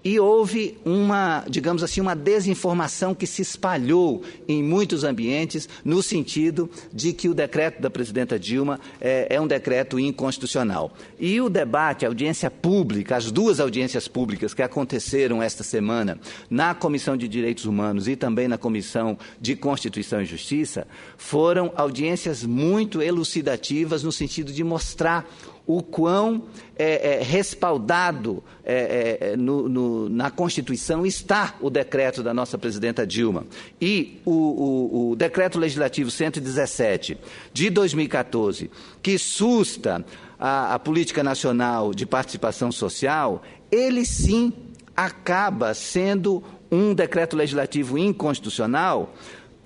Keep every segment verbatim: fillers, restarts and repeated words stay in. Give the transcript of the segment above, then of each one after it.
E houve uma, digamos assim, uma desinformação que se espalhou em muitos ambientes no sentido de que o decreto da presidenta Dilma é, é um decreto inconstitucional. E o debate, a audiência pública, as duas audiências públicas que aconteceram esta semana na Comissão de Direitos Humanos e também na Comissão de Constituição e Justiça, foram audiências muito elucidativas no sentido de mostrar o quão é, é, respaldado é, é, no, no, na Constituição está o decreto da nossa presidenta Dilma. E o, o, o decreto legislativo cento e dezessete de dois mil e quatorze, que susta a, a política nacional de participação social, ele sim acaba sendo um decreto legislativo inconstitucional,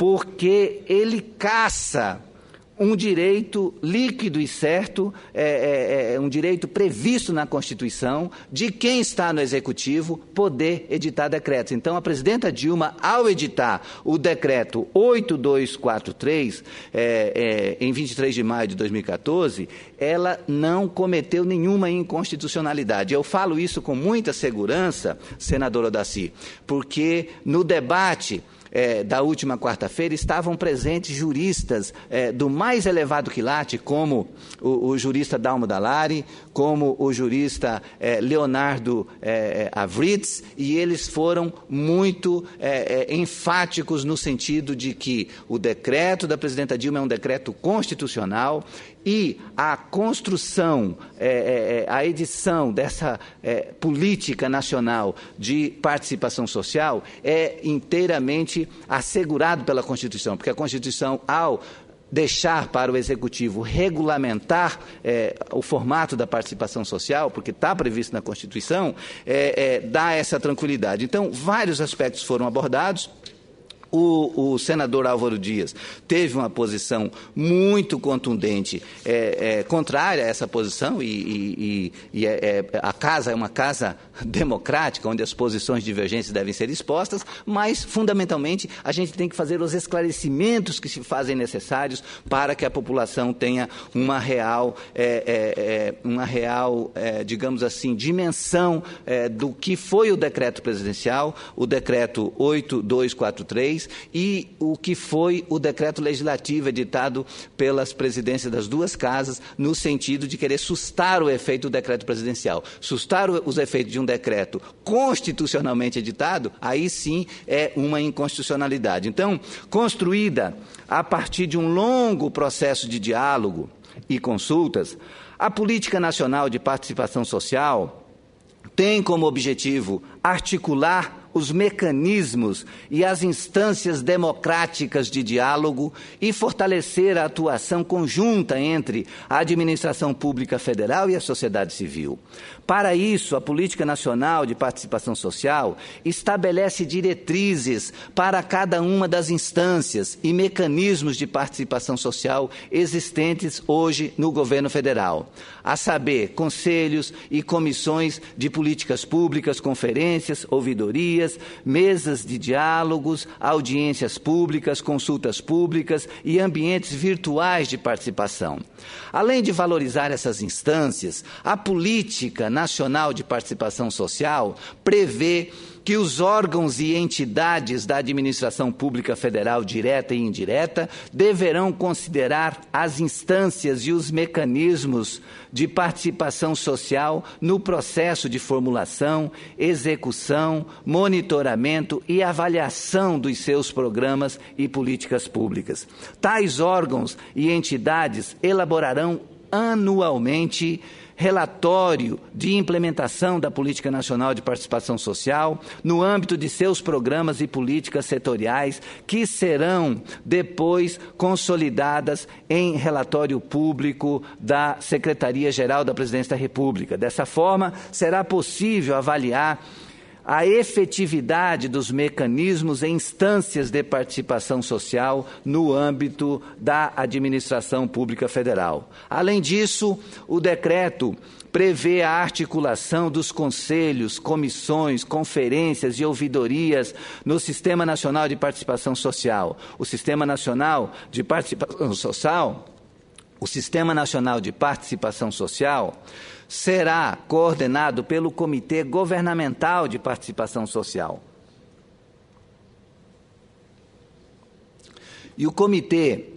porque ele caça um direito líquido e certo, é, é, é um direito previsto na Constituição de quem está no Executivo poder editar decretos. Então, a presidenta Dilma, ao editar o decreto oito mil duzentos e quarenta e três, é, é, em vinte e três de maio de dois mil e quatorze, ela não cometeu nenhuma inconstitucionalidade. Eu falo isso com muita segurança, senadora Daci, porque no debate É, da última quarta-feira, estavam presentes juristas é, do mais elevado quilate, como o, o jurista Dalmo Dallari, como o jurista é, Leonardo é, Avritz, e eles foram muito é, é, enfáticos no sentido de que o decreto da presidenta Dilma é um decreto constitucional e a construção, é, é, a edição dessa é, política nacional de participação social é inteiramente assegurado pela Constituição, porque a Constituição, ao deixar para o Executivo regulamentar é, o formato da participação social, porque está previsto na Constituição, é, é, dá essa tranquilidade. Então, vários aspectos foram abordados. O, o senador Álvaro Dias teve uma posição muito contundente, é, é, contrária a essa posição, e, e, e é, é, a casa é uma casa democrática, onde as posições divergentes devem ser expostas, mas, fundamentalmente, a gente tem que fazer os esclarecimentos que se fazem necessários para que a população tenha uma real, é, é, uma real é, digamos assim, dimensão é, do que foi o decreto presidencial, o decreto oito mil duzentos e quarenta e três, e o que foi o decreto legislativo editado pelas presidências das duas casas, no sentido de querer sustar o efeito do decreto presidencial. Sustar os efeitos de um decreto constitucionalmente editado, aí sim é uma inconstitucionalidade. Então, construída a partir de um longo processo de diálogo e consultas, a Política Nacional de Participação Social tem como objetivo articular os mecanismos e as instâncias democráticas de diálogo e fortalecer a atuação conjunta entre a administração pública federal e a sociedade civil. Para isso, a Política Nacional de Participação Social estabelece diretrizes para cada uma das instâncias e mecanismos de participação social existentes hoje no governo federal, a saber, conselhos e comissões de políticas públicas, conferências, ouvidorias, mesas de diálogos, audiências públicas, consultas públicas e ambientes virtuais de participação. Além de valorizar essas instâncias, a Política Nacional de Participação Social prevê que os órgãos e entidades da administração pública federal, direta e indireta, deverão considerar as instâncias e os mecanismos de participação social no processo de formulação, execução, monitoramento e avaliação dos seus programas e políticas públicas. Tais órgãos e entidades elaborarão anualmente relatório de implementação da Política Nacional de Participação Social no âmbito de seus programas e políticas setoriais, que serão depois consolidadas em relatório público da Secretaria-Geral da Presidência da República. Dessa forma, será possível avaliar a efetividade dos mecanismos e instâncias de participação social no âmbito da administração pública federal. Além disso, o decreto prevê a articulação dos conselhos, comissões, conferências e ouvidorias no Sistema Nacional de Participação Social. O Sistema Nacional de Participação Social O Sistema Nacional de Participação Social será coordenado pelo Comitê Governamental de Participação Social. E o Comitê,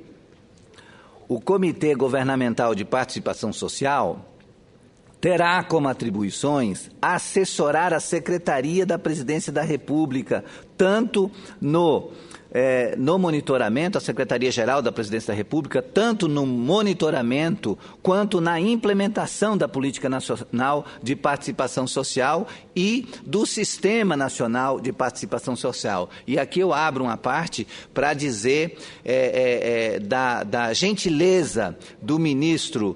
o Comitê Governamental de Participação Social terá como atribuições assessorar a Secretaria da Presidência da República, tanto no É, no monitoramento, a Secretaria-Geral da Presidência da República, tanto no monitoramento quanto na implementação da Política Nacional de Participação Social e do Sistema Nacional de Participação Social. E aqui eu abro uma parte para dizer é, é, é, da, da gentileza do ministro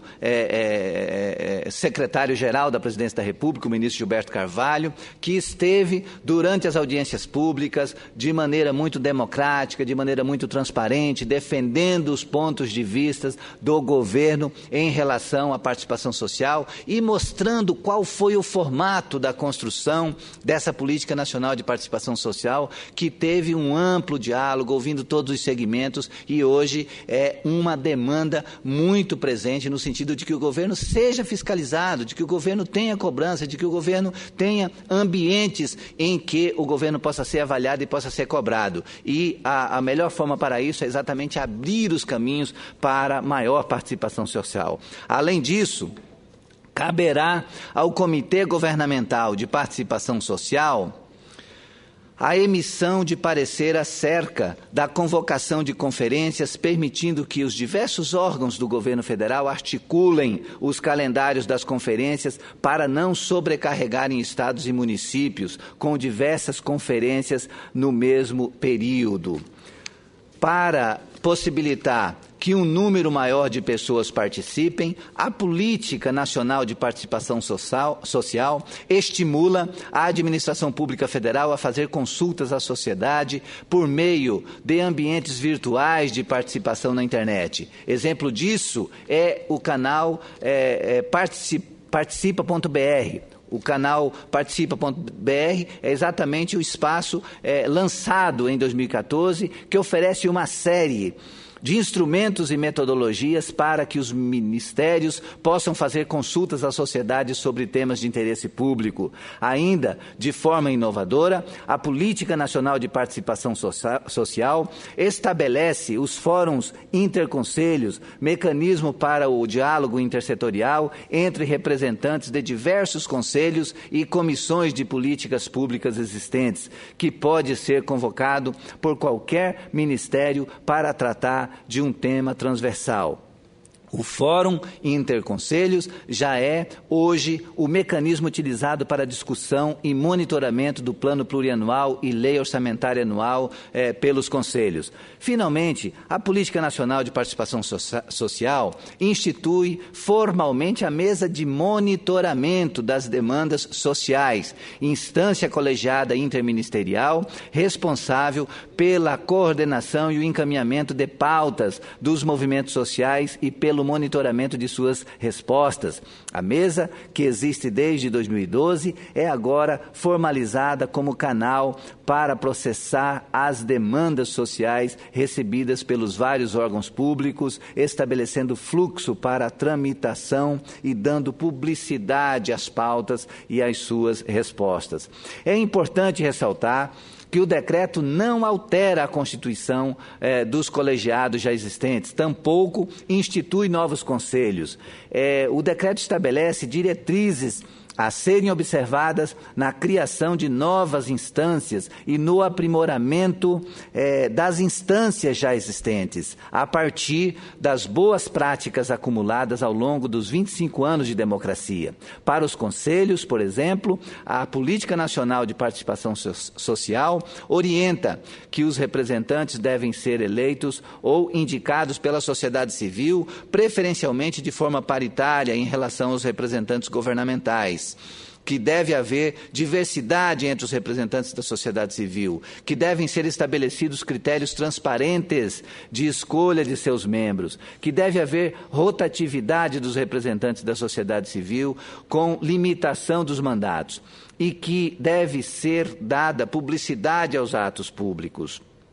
é, é, secretário-geral da Presidência da República, o ministro Gilberto Carvalho, que esteve durante as audiências públicas de maneira muito democrática, de maneira muito transparente, defendendo os pontos de vista do governo em relação à participação social e mostrando qual foi o formato da construção dessa Política Nacional de Participação Social, que teve um amplo diálogo, ouvindo todos os segmentos, e hoje é uma demanda muito presente no sentido de que o governo seja fiscalizado, de que o governo tenha cobrança, de que o governo tenha ambientes em que o governo possa ser avaliado e possa ser cobrado. E A, a melhor forma para isso é exatamente abrir os caminhos para maior participação social. Além disso, caberá ao Comitê Governamental de Participação Social a emissão de parecer acerca da convocação de conferências, permitindo que os diversos órgãos do governo federal articulem os calendários das conferências para não sobrecarregarem estados e municípios com diversas conferências no mesmo período. Para possibilitar que um número maior de pessoas participem, a Política Nacional de Participação Social, social estimula a Administração Pública Federal a fazer consultas à sociedade por meio de ambientes virtuais de participação na internet. Exemplo disso é o canal é, é, participa ponto b r. O canal participa ponto b r é exatamente o espaço é, lançado em dois mil e quatorze, que oferece uma série de instrumentos e metodologias para que os ministérios possam fazer consultas à sociedade sobre temas de interesse público. Ainda, de forma inovadora, a Política Nacional de Participação Social estabelece os fóruns interconselhos, mecanismo para o diálogo intersetorial entre representantes de diversos conselhos e comissões de políticas públicas existentes, que pode ser convocado por qualquer ministério para tratar de um tema transversal. O Fórum Interconselhos já é, hoje, o mecanismo utilizado para discussão e monitoramento do Plano Plurianual e Lei Orçamentária Anual eh, pelos Conselhos. Finalmente, a Política Nacional de Participação Socia- Social institui formalmente a Mesa de Monitoramento das Demandas Sociais, instância colegiada interministerial responsável pela coordenação e o encaminhamento de pautas dos movimentos sociais e pelo monitoramento de suas respostas. A mesa, que existe desde dois mil e doze, é agora formalizada como canal para processar as demandas sociais recebidas pelos vários órgãos públicos, estabelecendo fluxo para a tramitação e dando publicidade às pautas e às suas respostas. É importante ressaltar que o decreto não altera a constituição eh, dos colegiados já existentes, tampouco institui novos conselhos. Eh, o decreto estabelece diretrizes a serem observadas na criação de novas instâncias e no aprimoramento eh, das instâncias já existentes, a partir das boas práticas acumuladas ao longo dos vinte e cinco anos de democracia. Para os conselhos, por exemplo, a Política Nacional de Participação so- Social orienta que os representantes devem ser eleitos ou indicados pela sociedade civil, preferencialmente de forma paritária em relação aos representantes governamentais, que deve haver diversidade entre os representantes da sociedade civil, que devem ser estabelecidos critérios transparentes de escolha de seus membros, que deve haver rotatividade dos representantes da sociedade civil com limitação dos mandatos e que deve ser dada publicidade aos atos públicos.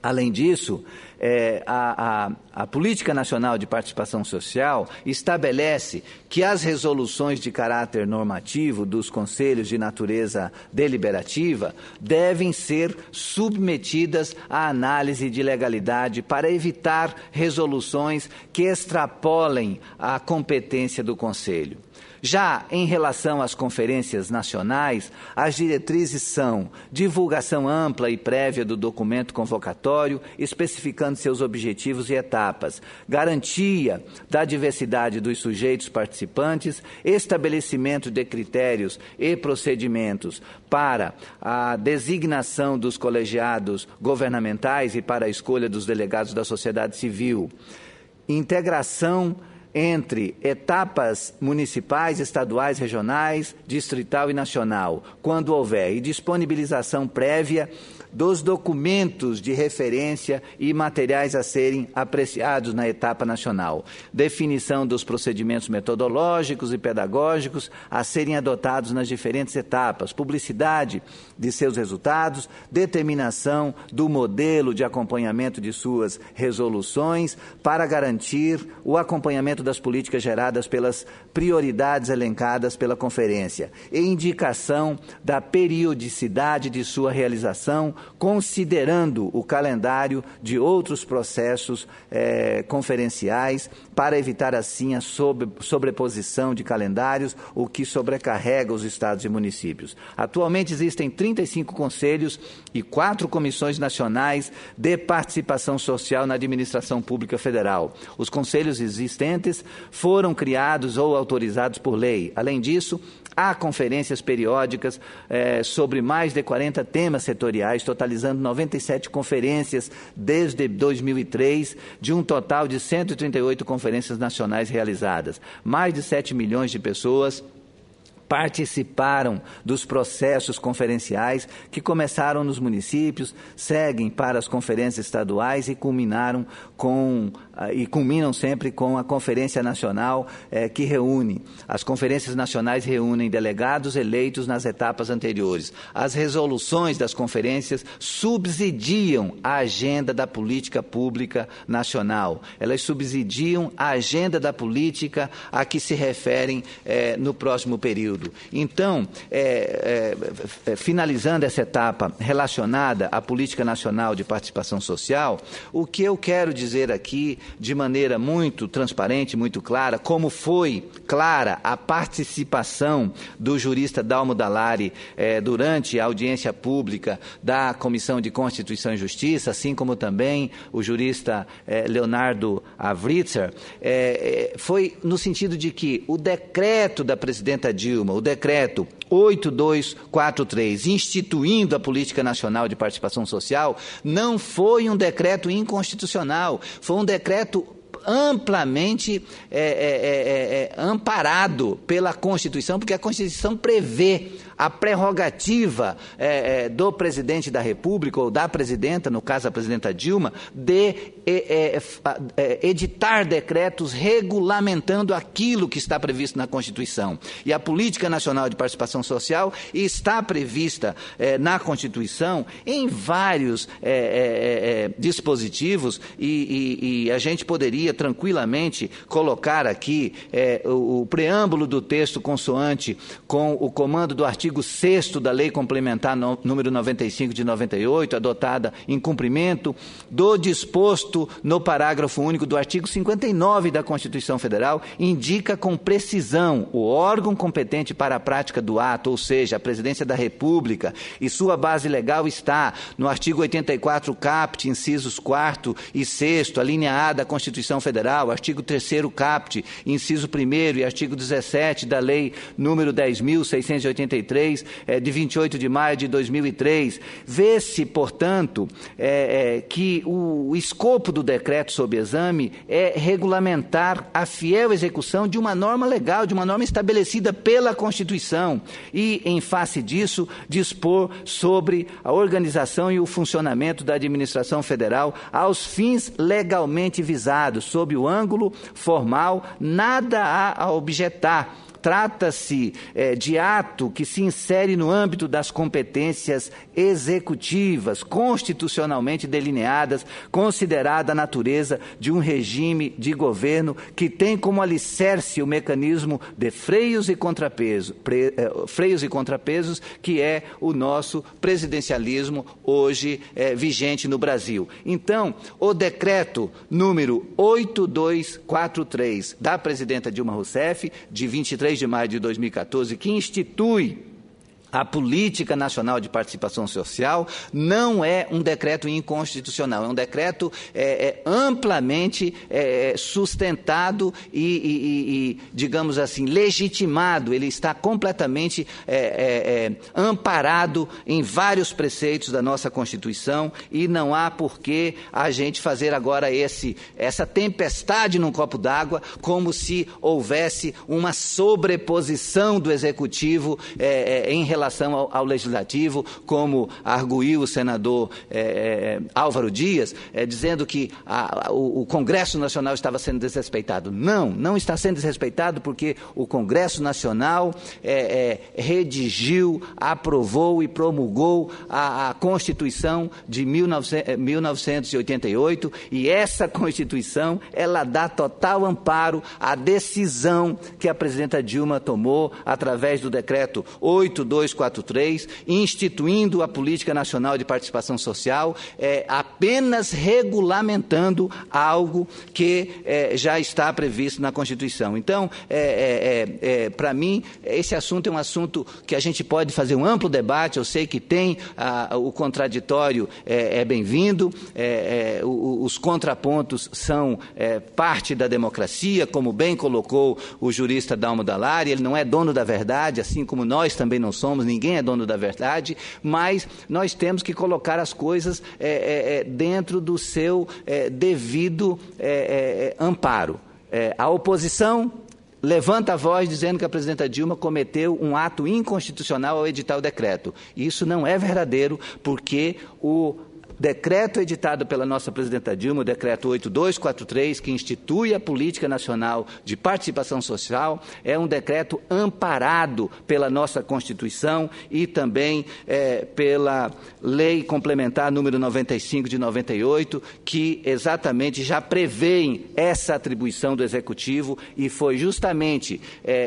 Além disso, é, a, a, a Política Nacional de Participação Social estabelece que as resoluções de caráter normativo dos conselhos de natureza deliberativa devem ser submetidas à análise de legalidade para evitar resoluções que extrapolem a competência do conselho. Já em relação às conferências nacionais, as diretrizes são divulgação ampla e prévia do documento convocatório, especificando seus objetivos e etapas, garantia da diversidade dos sujeitos participantes, estabelecimento de critérios e procedimentos para a designação dos colegiados governamentais e para a escolha dos delegados da sociedade civil, integração entre etapas municipais, estaduais, regionais, distrital e nacional, quando houver, e disponibilização prévia dos documentos de referência e materiais a serem apreciados na etapa nacional, definição dos procedimentos metodológicos e pedagógicos a serem adotados nas diferentes etapas, publicidade de seus resultados, determinação do modelo de acompanhamento de suas resoluções para garantir o acompanhamento das políticas geradas pelas prioridades elencadas pela conferência e indicação da periodicidade de sua realização, considerando o calendário de outros processos eh, conferenciais para evitar assim a sobre, sobreposição de calendários, o que sobrecarrega os estados e municípios. Atualmente existem trinta e cinco conselhos e quatro comissões nacionais de participação social na administração pública federal. Os conselhos existentes foram criados ou autorizados por lei. Além disso, há conferências periódicas eh, sobre mais de quarenta temas setoriais, totalizando noventa e sete conferências desde dois mil e três, de um total de cento e trinta e oito conferências nacionais realizadas. Mais de sete milhões de pessoas participaram dos processos conferenciais que começaram nos municípios, seguem para as conferências estaduais e culminaram com e culminam sempre com a Conferência Nacional eh, que reúne. As conferências nacionais reúnem delegados eleitos nas etapas anteriores. As resoluções das conferências subsidiam a agenda da política pública nacional. Elas subsidiam a agenda da política a que se referem eh, no próximo período. Então, é, é, finalizando essa etapa relacionada à Política Nacional de Participação Social, o que eu quero dizer aqui, de maneira muito transparente, muito clara, como foi clara a participação do jurista Dalmo Dallari é, durante a audiência pública da Comissão de Constituição e Justiça, assim como também o jurista é, Leonardo Avritzer, é, é, foi no sentido de que o decreto da presidenta Dilma, o decreto oito dois quatro três, instituindo a Política Nacional de Participação Social, não foi um decreto inconstitucional, foi um decreto amplamente é, é, é, é, amparado pela Constituição, porque a Constituição prevê a prerrogativa é, é, do presidente da República, ou da presidenta, no caso a presidenta Dilma, de é, é, é, editar decretos regulamentando aquilo que está previsto na Constituição. E a Política Nacional de Participação Social está prevista é, na Constituição em vários é, é, é, dispositivos e, e, e a gente poderia tranquilamente colocar aqui é, o, o preâmbulo do texto consoante com o comando do artigo sexto da Lei Complementar no, número noventa e cinco de noventa e oito, adotada em cumprimento do disposto no parágrafo único do artigo cinquenta e nove da Constituição Federal, indica com precisão o órgão competente para a prática do ato, ou seja, a Presidência da República, e sua base legal está no artigo oitenta e quatro caput, incisos quarto e sexto, a linha A da Constituição Federal, artigo terceiro caput, inciso primeiro e artigo dezessete da Lei número dez mil seiscentos e oitenta e três, de vinte e oito de maio de dois mil e três. Vê-se, portanto, é, é, que o, o escopo do decreto sob exame é regulamentar a fiel execução de uma norma legal, de uma norma estabelecida pela Constituição e, em face disso, dispor sobre a organização e o funcionamento da administração federal aos fins legalmente visados. Sob o ângulo formal, nada há a objetar, trata-se é, de ato que se insere no âmbito das competências executivas, constitucionalmente delineadas, considerada a natureza de um regime de governo que tem como alicerce o mecanismo de freios e contrapesos, pre, eh, freios e contrapesos, que é o nosso presidencialismo hoje eh, vigente no Brasil. Então, o decreto número oito dois quatro três da presidenta Dilma Rousseff, de vinte e três de maio de dois mil e quatorze, que institui a Política Nacional de Participação Social, não é um decreto inconstitucional, é um decreto é, é, amplamente é, sustentado e, e, e, digamos assim, legitimado. Ele está completamente é, é, é, amparado em vários preceitos da nossa Constituição e não há por que a gente fazer agora esse, essa tempestade num copo d'água, como se houvesse uma sobreposição do Executivo é, é, em relação relação ao, ao Legislativo, como arguiu o senador é, é, Álvaro Dias, é, dizendo que a, a, o, o Congresso Nacional estava sendo desrespeitado. Não, não está sendo desrespeitado porque o Congresso Nacional é, é, redigiu, aprovou e promulgou a, a Constituição de mil novecentos e oitenta e oito e essa Constituição, ela dá total amparo à decisão que a presidenta Dilma tomou através do decreto oito dois quatro três, instituindo a Política Nacional de Participação Social, é, apenas regulamentando algo que é, já está previsto na Constituição. Então, é, é, é, para mim, esse assunto é um assunto que a gente pode fazer um amplo debate. Eu sei que tem a, o contraditório, é, é bem-vindo, é, é, os contrapontos são é, parte da democracia, como bem colocou o jurista Dalmo Dallari. Ele não é dono da verdade, assim como nós também não somos, ninguém é dono da verdade, mas nós temos que colocar as coisas é, é, dentro do seu é, devido é, é, amparo. É, a oposição levanta a voz dizendo que a presidenta Dilma cometeu um ato inconstitucional ao editar o decreto. Isso não é verdadeiro, porque o decreto editado pela nossa presidenta Dilma, o decreto oito dois quatro três, que institui a Política Nacional de Participação Social, é um decreto amparado pela nossa Constituição e também é, pela Lei Complementar número noventa e cinco de noventa e oito, que exatamente já prevê essa atribuição do Executivo, e foi justamente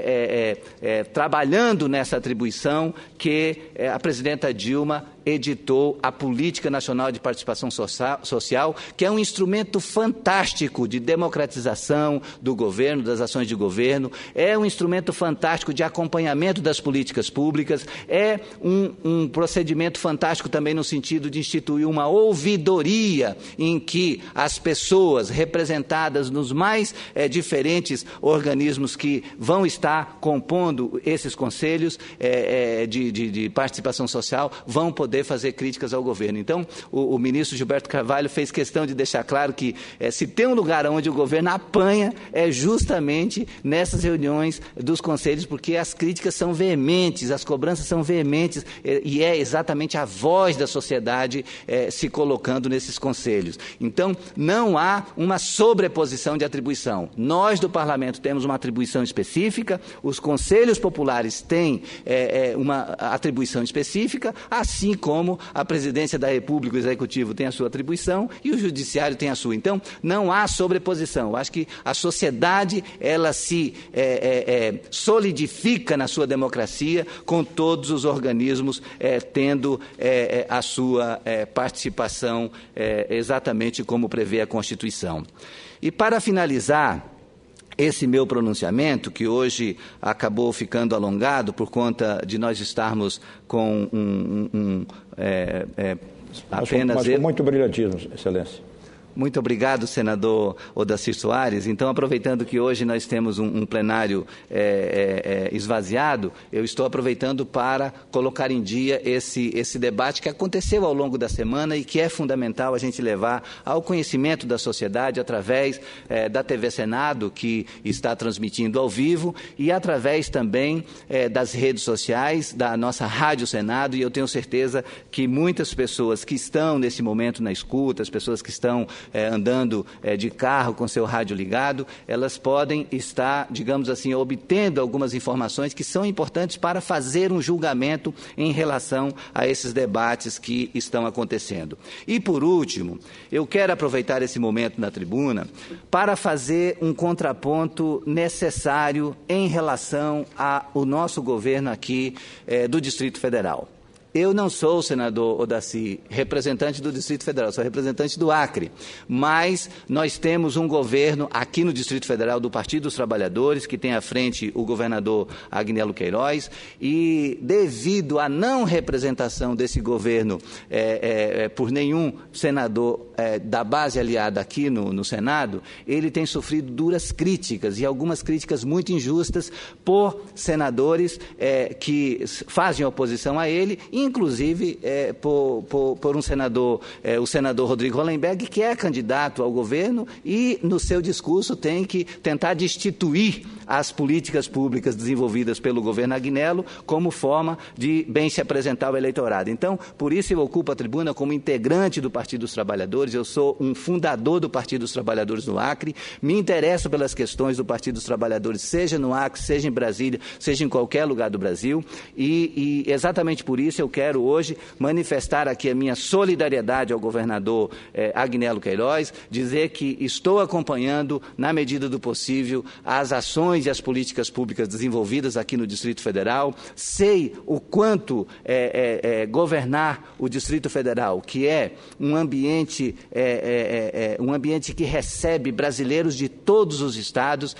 é, é, é, trabalhando nessa atribuição que é, a presidenta Dilma editou a Política Nacional de Participação Social, que é um instrumento fantástico de democratização do governo, das ações de governo, é um instrumento fantástico de acompanhamento das políticas públicas, é um, um procedimento fantástico também no sentido de instituir uma ouvidoria em que as pessoas representadas nos mais é, diferentes organismos que vão estar compondo esses conselhos é, é, de, de, de participação social vão poder fazer críticas ao governo. Então, o, o ministro Gilberto Carvalho fez questão de deixar claro que é, se tem um lugar onde o governo apanha, é justamente nessas reuniões dos conselhos, porque as críticas são veementes, as cobranças são veementes, é, e é exatamente a voz da sociedade é, se colocando nesses conselhos. Então, não há uma sobreposição de atribuição. Nós, do Parlamento, temos uma atribuição específica, os conselhos populares têm é, é, uma atribuição específica, assim como a presidência da República, o Executivo tem a sua atribuição e o Judiciário tem a sua. Então, não há sobreposição. Eu acho que a sociedade, ela se é, é, é, solidifica na sua democracia com todos os organismos é, tendo é, é, a sua é, participação é, exatamente como prevê a Constituição. E para finalizar esse meu pronunciamento, que hoje acabou ficando alongado por conta de nós estarmos com um, um, um é, é, apenas... Mas com muito brilhantismo, Excelência. Muito obrigado, senador Odacir Soares. Então, aproveitando que hoje nós temos um, um plenário é, é, esvaziado, eu estou aproveitando para colocar em dia esse, esse debate que aconteceu ao longo da semana e que é fundamental a gente levar ao conhecimento da sociedade através é, da T V Senado, que está transmitindo ao vivo, e através também é, das redes sociais, da nossa Rádio Senado, e eu tenho certeza que muitas pessoas que estão nesse momento na escuta, as pessoas que estão é, andando é, de carro com seu rádio ligado, elas podem estar, digamos assim, obtendo algumas informações que são importantes para fazer um julgamento em relação a esses debates que estão acontecendo. E, por último, eu quero aproveitar esse momento na tribuna para fazer um contraponto necessário em relação ao nosso governo aqui eh, do Distrito Federal. Eu não sou, senador Odaci, representante do Distrito Federal, sou representante do Acre, mas nós temos um governo aqui no Distrito Federal do Partido dos Trabalhadores, que tem à frente o governador Agnello Queiroz, e devido à não representação desse governo é, é, por nenhum senador é, da base aliada aqui no, no Senado, ele tem sofrido duras críticas, e algumas críticas muito injustas por senadores é, que fazem oposição a ele, inclusive é, por, por, por um senador, é, o senador Rodrigo Hollenberg, que é candidato ao governo e, no seu discurso, tem que tentar destituir as políticas públicas desenvolvidas pelo governo Agnello como forma de bem se apresentar ao eleitorado. Então, por isso eu ocupo a tribuna como integrante do Partido dos Trabalhadores, eu sou um fundador do Partido dos Trabalhadores no Acre, me interesso pelas questões do Partido dos Trabalhadores, seja no Acre, seja em Brasília, seja em qualquer lugar do Brasil, e, e exatamente por isso eu quero hoje manifestar aqui a minha solidariedade ao governador eh, Agnello Queiroz, dizer que estou acompanhando, na medida do possível, as ações e as políticas públicas desenvolvidas aqui no Distrito Federal, sei o quanto é, é, é, governar o Distrito Federal, que é um ambiente, é, é, é, um ambiente que recebe brasileiros de todos os estados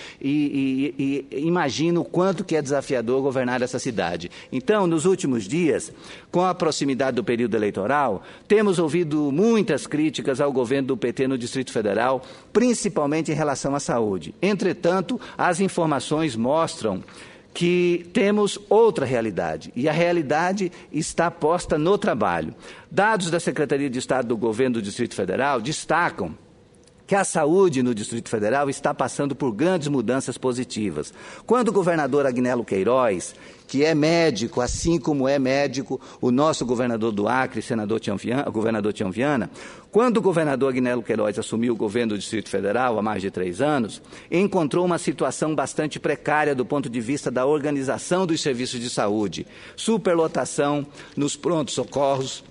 e, e, e imagino o quanto que é desafiador governar essa cidade. Então, nos últimos dias, com a proximidade do período eleitoral, temos ouvido muitas críticas ao governo do P T no Distrito Federal, principalmente em relação à saúde. Entretanto, as informações mostram que temos outra realidade, e a realidade está posta no trabalho. Dados da Secretaria de Estado do Governo do Distrito Federal destacam que a saúde no Distrito Federal está passando por grandes mudanças positivas. Quando o governador Agnello Queiroz, que é médico, assim como é médico o nosso governador do Acre, senador Tião Viana, governador Tião Viana, quando o governador Agnello Queiroz assumiu o governo do Distrito Federal há mais de três anos, encontrou uma situação bastante precária do ponto de vista da organização dos serviços de saúde, superlotação nos prontos-socorros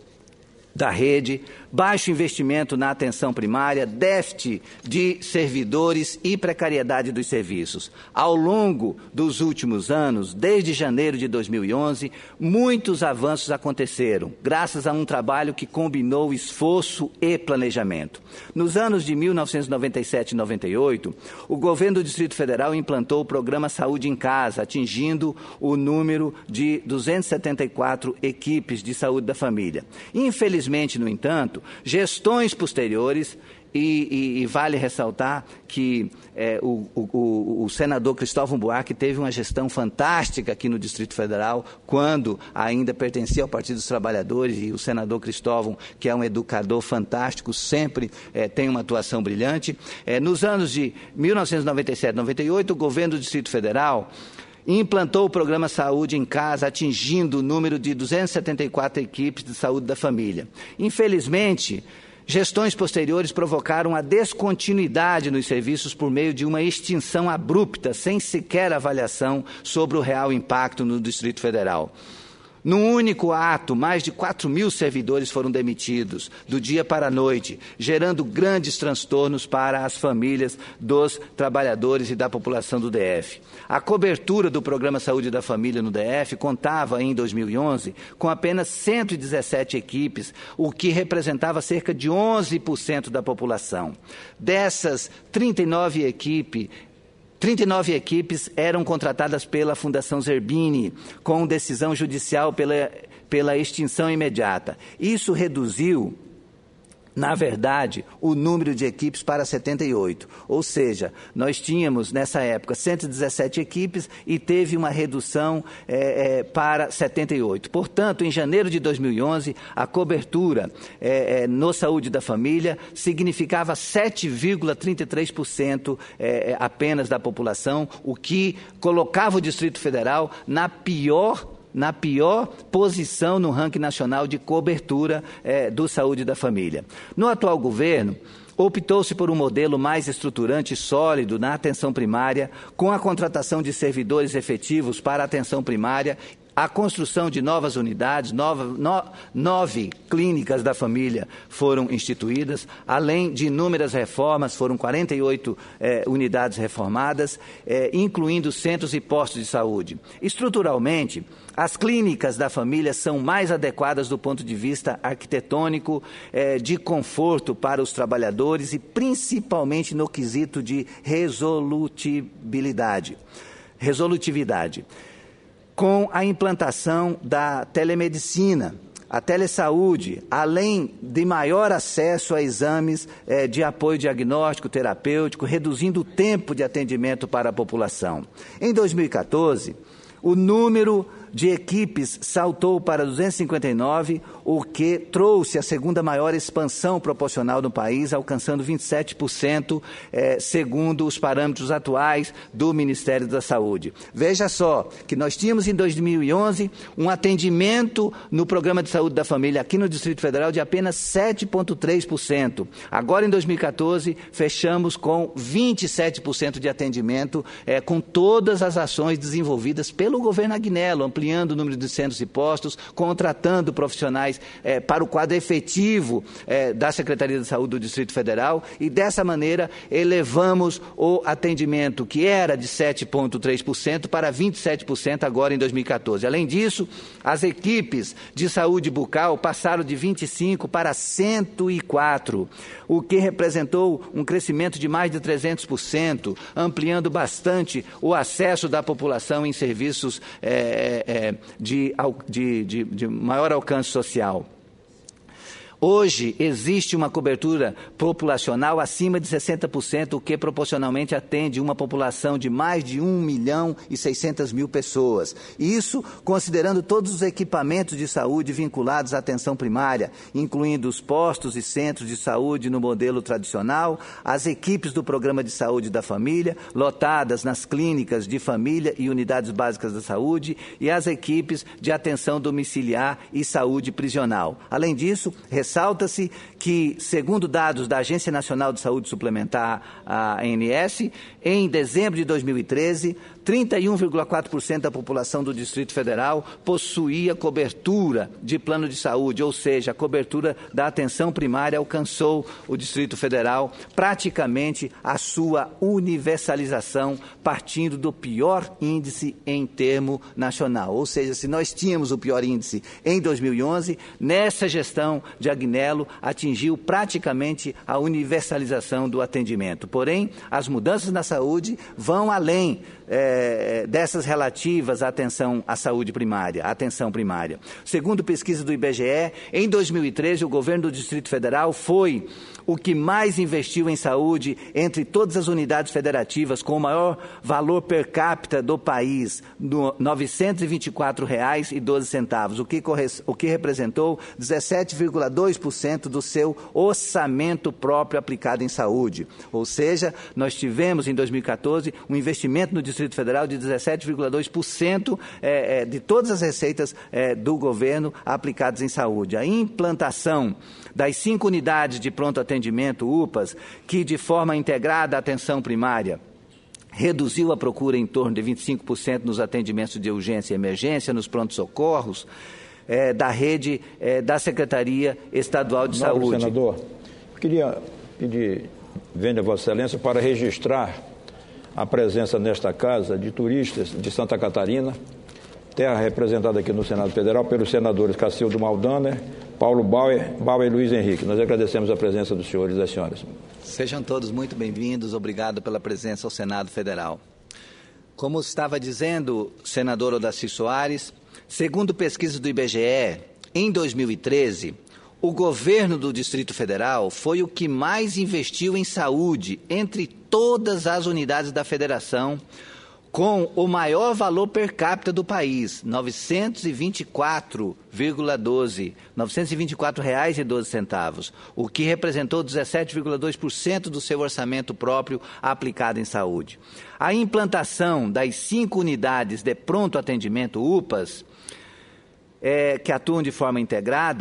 da rede, baixo investimento na atenção primária, déficit de servidores e precariedade dos serviços. Ao longo dos últimos anos, desde janeiro de dois mil e onze, muitos avanços aconteceram, graças a um trabalho que combinou esforço e planejamento. Nos anos de mil novecentos e noventa e sete e noventa e oito, o governo do Distrito Federal implantou o programa Saúde em Casa, atingindo o número de duzentas e setenta e quatro equipes de saúde da família. Infelizmente, Infelizmente, no entanto, gestões posteriores, e, e, e vale ressaltar que é, o, o, o senador Cristóvão Buarque teve uma gestão fantástica aqui no Distrito Federal, quando ainda pertencia ao Partido dos Trabalhadores, e o senador Cristóvão, que é um educador fantástico, sempre é, tem uma atuação brilhante. É, nos anos de mil novecentos e noventa e sete e noventa e oito, o governo do Distrito Federal implantou o programa Saúde em Casa, atingindo o número de duzentas e setenta e quatro equipes de saúde da família. Infelizmente, gestões posteriores provocaram a descontinuidade nos serviços por meio de uma extinção abrupta, sem sequer avaliação sobre o real impacto no Distrito Federal. Num único ato, mais de quatro mil servidores foram demitidos, do dia para a noite, gerando grandes transtornos para as famílias dos trabalhadores e da população do D F. A cobertura do Programa Saúde da Família no D F contava, em dois mil e onze, com apenas cento e dezessete equipes, o que representava cerca de onze por cento da população. Dessas trinta e nove equipes, trinta e nove equipes eram contratadas pela Fundação Zerbini, com decisão judicial pela, pela extinção imediata. Isso reduziu, na verdade, o número de equipes para setenta e oito. Ou seja, nós tínhamos, nessa época, cento e dezessete equipes e teve uma redução é, é, para setenta e oito. Portanto, em janeiro de dois mil e onze, a cobertura é, é, no Saúde da Família significava sete vírgula trinta e três por cento é, apenas da população, o que colocava o Distrito Federal na pior na pior posição no ranking nacional de cobertura eh, do Saúde da Família. No atual governo, optou-se por um modelo mais estruturante e sólido na atenção primária, com a contratação de servidores efetivos para a atenção primária, a construção de novas unidades, nova, no, nove clínicas da família foram instituídas, além de inúmeras reformas, foram quarenta e oito eh, unidades reformadas, eh, incluindo centros e postos de saúde. Estruturalmente, as clínicas da família são mais adequadas do ponto de vista arquitetônico, eh, de conforto para os trabalhadores e principalmente no quesito de resolutibilidade. Resolutividade. Com a implantação da telemedicina, a telesaúde, além de maior acesso a exames eh, de apoio diagnóstico terapêutico, reduzindo o tempo de atendimento para a população. Em dois mil e quatorze, o número de equipes saltou para duzentos e cinquenta e nove, o que trouxe a segunda maior expansão proporcional no país, alcançando vinte e sete por cento, eh, segundo os parâmetros atuais do Ministério da Saúde. Veja só que nós tínhamos em dois mil e onze um atendimento no Programa de Saúde da Família aqui no Distrito Federal de apenas sete vírgula três por cento. Agora, em dois mil e quatorze, fechamos com vinte e sete por cento de atendimento, eh, com todas as ações desenvolvidas pelo governo Agnello, ampliando o número de centros e postos, contratando profissionais eh, para o quadro efetivo eh, da Secretaria de Saúde do Distrito Federal e, dessa maneira, elevamos o atendimento, que era de sete vírgula três por cento, para vinte e sete por cento agora em dois mil e quatorze. Além disso, as equipes de saúde bucal passaram de vinte e cinco para cento e quatro, o que representou um crescimento de mais de trezentos por cento, ampliando bastante o acesso da população em serviços eh, eh, De, de, de, de maior alcance social. Hoje, existe uma cobertura populacional acima de sessenta por cento, o que proporcionalmente atende uma população de mais de um milhão e seiscentas mil pessoas. Isso considerando todos os equipamentos de saúde vinculados à atenção primária, incluindo os postos e centros de saúde no modelo tradicional, as equipes do Programa de Saúde da Família, lotadas nas clínicas de família e unidades básicas da saúde, e as equipes de atenção domiciliar e saúde prisional. Além disso, ressalta-se que, segundo dados da Agência Nacional de Saúde Suplementar, a A N S, em dezembro de dois mil e treze, trinta e um vírgula quatro por cento da população do Distrito Federal possuía cobertura de plano de saúde, ou seja, a cobertura da atenção primária alcançou o Distrito Federal praticamente a sua universalização, partindo do pior índice em termo nacional. Ou seja, se nós tínhamos o pior índice em dois mil e onze, nessa gestão de Agnello atingiu praticamente a universalização do atendimento. Porém, as mudanças na saúde vão além É, dessas relativas à atenção à saúde primária, à atenção primária. Segundo pesquisa do I B G E, em dois mil e treze, o governo do Distrito Federal foi o que mais investiu em saúde entre todas as unidades federativas, com o maior valor per capita do país, no novecentos e vinte e quatro reais e doze centavos, o que, o que representou dezessete vírgula dois por cento do seu orçamento próprio aplicado em saúde. Ou seja, nós tivemos em dois mil e quatorze um investimento no Distrito Federal de dezessete vírgula dois por cento é, é, de todas as receitas é, do governo aplicadas em saúde. A implantação das cinco unidades de pronto atendimento, U P As, que de forma integrada à atenção primária reduziu a procura em torno de vinte e cinco por cento nos atendimentos de urgência e emergência, nos prontos-socorros, é, da rede é, da Secretaria Estadual de Nobre Saúde. Senador, eu queria pedir, vem a Vossa Excelência, para registrar a presença nesta casa de turistas de Santa Catarina, terra representada aqui no Senado Federal pelos senadores Cacildo Maldaner, Paulo Bauer, Bauer e Luiz Henrique. Nós agradecemos a presença dos senhores e das senhoras. Sejam todos muito bem-vindos, obrigado pela presença ao Senado Federal. Como estava dizendo, senador Odaci Soares, segundo pesquisas do I B G E, em dois mil e treze, o governo do Distrito Federal foi o que mais investiu em saúde entre todas as unidades da federação, com o maior valor per capita do país, novecentos e vinte e quatro vírgula doze, novecentos e vinte e quatro reais e doze centavos, o que representou dezessete vírgula dois por cento do seu orçamento próprio aplicado em saúde. A implantação das cinco unidades de pronto atendimento, U P As, é, que atuam de forma integrada,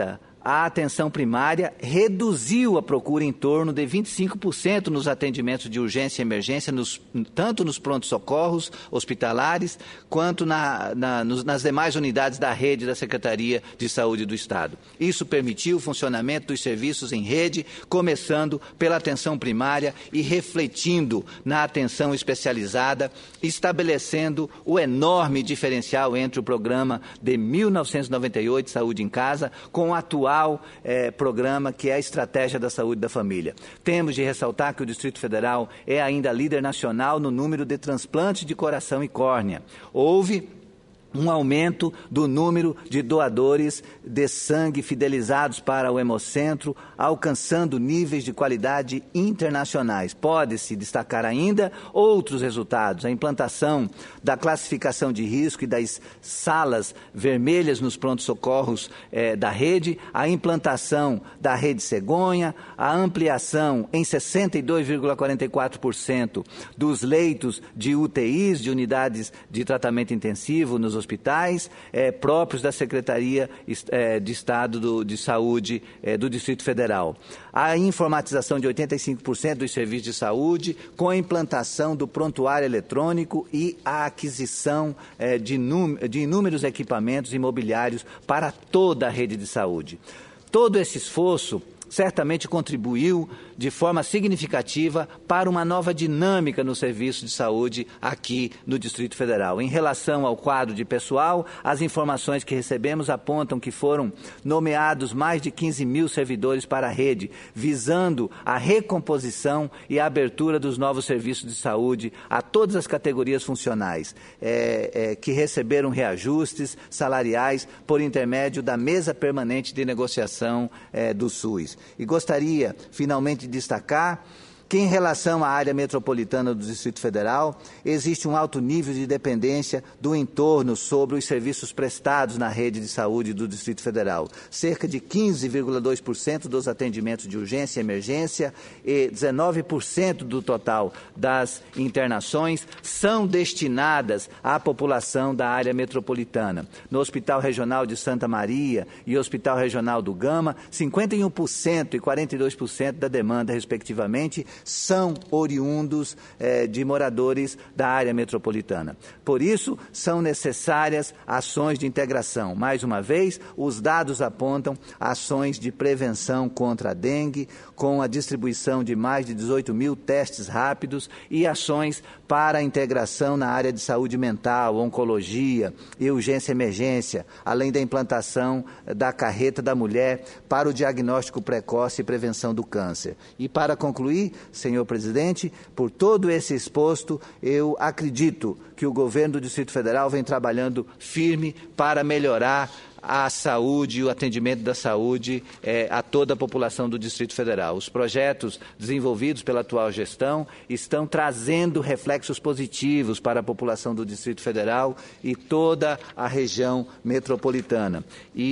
a atenção primária reduziu a procura em torno de vinte e cinco por cento nos atendimentos de urgência e emergência, nos, tanto nos prontos-socorros hospitalares, quanto na, na, nos, nas demais unidades da rede da Secretaria de Saúde do Estado. Isso permitiu o funcionamento dos serviços em rede, começando pela atenção primária e refletindo na atenção especializada, estabelecendo o enorme diferencial entre o programa de mil novecentos e noventa e oito, Saúde em Casa, com o atual Eh, programa que é a Estratégia da Saúde da Família. Temos de ressaltar que o Distrito Federal é ainda líder nacional no número de transplantes de coração e córnea. Houve um aumento do número de doadores de sangue fidelizados para o Hemocentro, alcançando níveis de qualidade internacionais. Pode-se destacar ainda outros resultados: a implantação da classificação de risco e das salas vermelhas nos prontos-socorros eh, da rede, a implantação da rede cegonha, a ampliação em sessenta e dois vírgula quarenta e quatro por cento dos leitos de U T Is, de unidades de tratamento intensivo nos hospitais eh, próprios da Secretaria eh, de Estado do, de Saúde eh, do Distrito Federal. A informatização de oitenta e cinco por cento dos serviços de saúde, com a implantação do prontuário eletrônico e a aquisição eh, de, de inúmeros equipamentos imobiliários para toda a rede de saúde. Todo esse esforço certamente contribuiu de forma significativa para uma nova dinâmica no serviço de saúde aqui no Distrito Federal. Em relação ao quadro de pessoal, as informações que recebemos apontam que foram nomeados mais de quinze mil servidores para a rede, visando a recomposição e a abertura dos novos serviços de saúde a todas as categorias funcionais, é, é, que receberam reajustes salariais por intermédio da Mesa Permanente de Negociação é, do SUS. E gostaria, finalmente, de destacar que, em relação à área metropolitana do Distrito Federal, existe um alto nível de dependência do entorno sobre os serviços prestados na rede de saúde do Distrito Federal. Cerca de quinze vírgula dois por cento dos atendimentos de urgência e emergência e dezenove por cento do total das internações são destinadas à população da área metropolitana. No Hospital Regional de Santa Maria e Hospital Regional do Gama, cinquenta e um por cento e quarenta e dois por cento da demanda, respectivamente, são oriundos eh, de moradores da área metropolitana. Por isso, são necessárias ações de integração. Mais uma vez, os dados apontam ações de prevenção contra a dengue, com a distribuição de mais de dezoito mil testes rápidos e ações para a integração na área de saúde mental, oncologia e urgência e emergência, além da implantação da carreta da mulher para o diagnóstico precoce e prevenção do câncer. E, para concluir, senhor presidente, por todo esse exposto, eu acredito que o governo do Distrito Federal vem trabalhando firme para melhorar a saúde e o atendimento da saúde eh, a toda a população do Distrito Federal. Os projetos desenvolvidos pela atual gestão estão trazendo reflexos positivos para a população do Distrito Federal e toda a região metropolitana.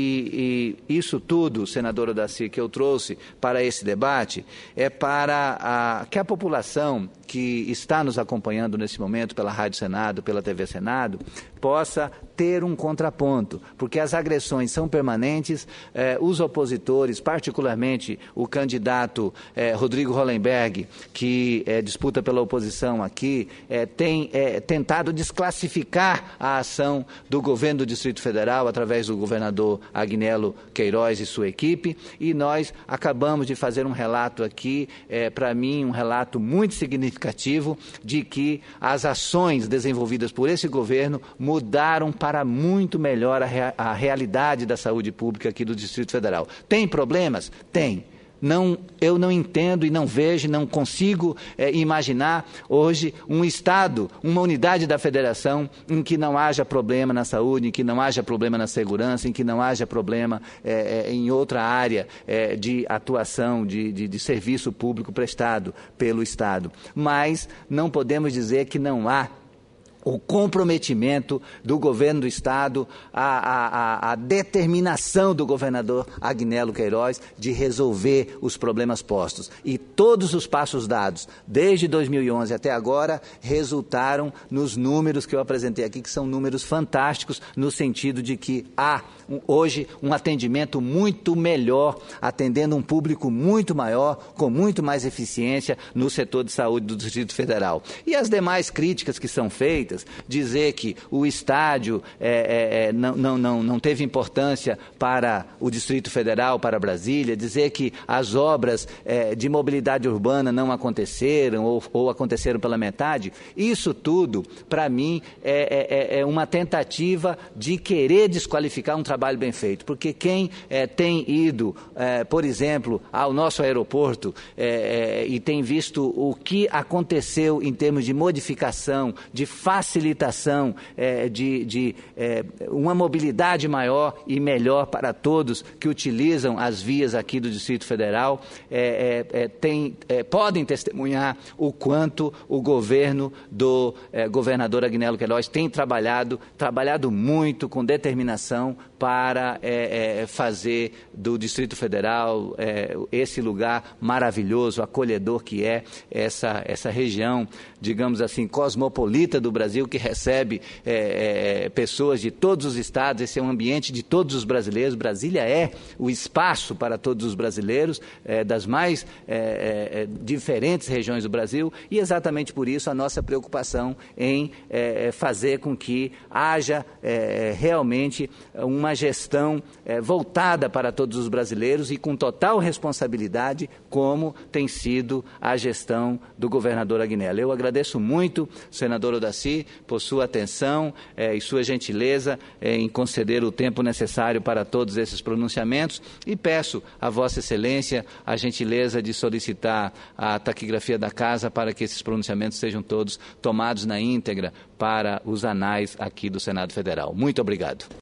E, e isso tudo, senadora Daci, que eu trouxe para esse debate, é para a, que a população que está nos acompanhando nesse momento pela Rádio Senado, pela T V Senado, possa ter um contraponto, porque as agressões são permanentes, eh, os opositores, particularmente o candidato eh, Rodrigo Hollenberg, que eh, disputa pela oposição aqui, eh, tem eh, tentado desclassificar a ação do governo do Distrito Federal através do governador Agnello Queiroz e sua equipe, e nós acabamos de fazer um relato aqui, eh, para mim, um relato muito significativo de que as ações desenvolvidas por esse governo mudaram para muito melhor a, rea a realidade da saúde pública aqui do Distrito Federal. Tem problemas? Tem. Não, eu não entendo e não vejo, não consigo é, imaginar hoje um Estado, uma unidade da Federação em que não haja problema na saúde, em que não haja problema na segurança, em que não haja problema é, é, em outra área é, de atuação, de, de, de serviço público prestado pelo Estado. Mas não podemos dizer que não há o comprometimento do governo do Estado, a, a, a determinação do governador Agnello Queiroz de resolver os problemas postos. E todos os passos dados, desde dois mil e onze até agora, resultaram nos números que eu apresentei aqui, que são números fantásticos, no sentido de que há hoje um atendimento muito melhor, atendendo um público muito maior, com muito mais eficiência no setor de saúde do Distrito Federal. E as demais críticas que são feitas, dizer que o estádio é, é, não, não, não, não teve importância para o Distrito Federal, para Brasília, dizer que as obras é, de mobilidade urbana não aconteceram ou, ou aconteceram pela metade, isso tudo, para mim, é, é, é uma tentativa de querer desqualificar um trabalho bem feito, porque quem é, tem ido, é, por exemplo, ao nosso aeroporto é, é, e tem visto o que aconteceu em termos de modificação, de facilitação, é, de, de é, uma mobilidade maior e melhor para todos que utilizam as vias aqui do Distrito Federal, é, é, tem, é, podem testemunhar o quanto o governo do é, governador Agnello Queiroz tem trabalhado, trabalhado muito com determinação para é, é, fazer do Distrito Federal é, esse lugar maravilhoso, acolhedor que é essa, essa região, digamos assim, cosmopolita do Brasil, que recebe é, é, pessoas de todos os estados. Esse é um ambiente de todos os brasileiros. Brasília é o espaço para todos os brasileiros, é, das mais é, é, diferentes regiões do Brasil, e exatamente por isso a nossa preocupação em é, fazer com que haja é, realmente uma gestão é, voltada para todos os brasileiros e com total responsabilidade, como tem sido a gestão do governador Agnello. Eu agradeço muito, senador Odaci, por sua atenção eh, e sua gentileza eh, em conceder o tempo necessário para todos esses pronunciamentos, e peço a Vossa Excelência a gentileza de solicitar a taquigrafia da Casa para que esses pronunciamentos sejam todos tomados na íntegra para os anais aqui do Senado Federal. Muito obrigado.